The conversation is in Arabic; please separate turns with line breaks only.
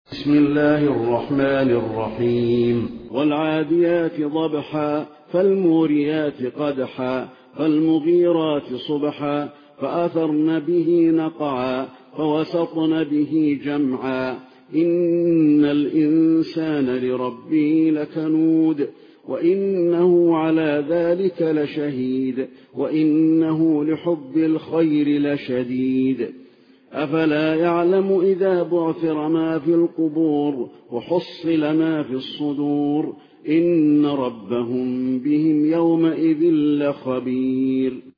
بسم الله الرحمن الرحيم.
والعاديات ضبحا فالموريات قدحا فالمغيرات صبحا فأثرن به نقعا فوسطن به جمعا إن الإنسان لربه لكنود وإنه على ذلك لشهيد وإنه لحب الخير لشديد أفلا يعلم إذا بعثر ما في القبور وحصل ما في الصدور إن ربهم بهم يومئذ لخبير.